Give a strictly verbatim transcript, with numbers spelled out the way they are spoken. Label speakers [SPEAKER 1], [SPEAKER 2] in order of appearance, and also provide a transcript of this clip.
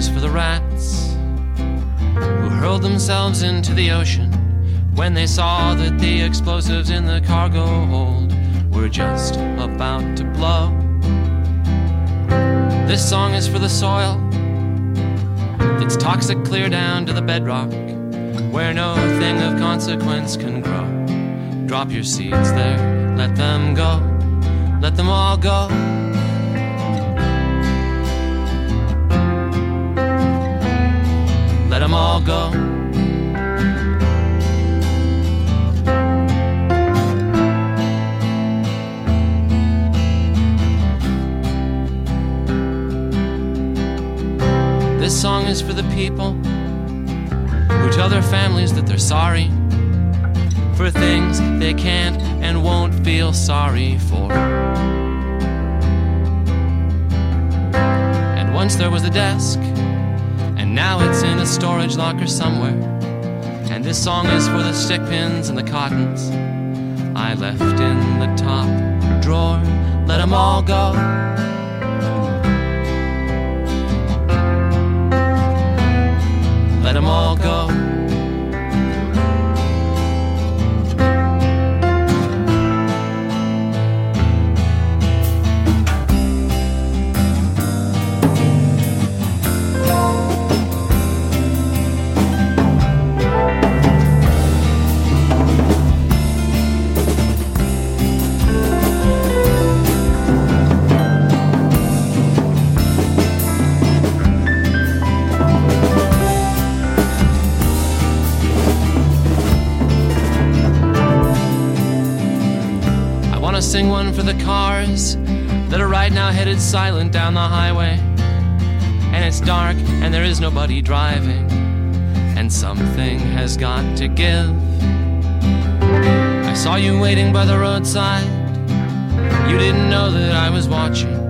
[SPEAKER 1] is for the rats who hurled themselves into the ocean when they saw that the explosives in the cargo hold were just about to blow. This song is for the soil that's toxic clear down to the bedrock, where no thing of consequence can grow. Drop your seeds there, let them go, let them all go. Let them all go. This song is for the people who tell their families that they're sorry for things they can't and won't feel sorry for. And once there was a desk, and now it's in a storage locker somewhere. And this song is for the stick pins and the cottons I left in the top drawer. Let them all go. Let them all go. Sing one for the cars that are right now headed silent down the highway, and it's dark and there is nobody driving, and something has got to give. I saw you waiting by the roadside. You didn't know that I was watching.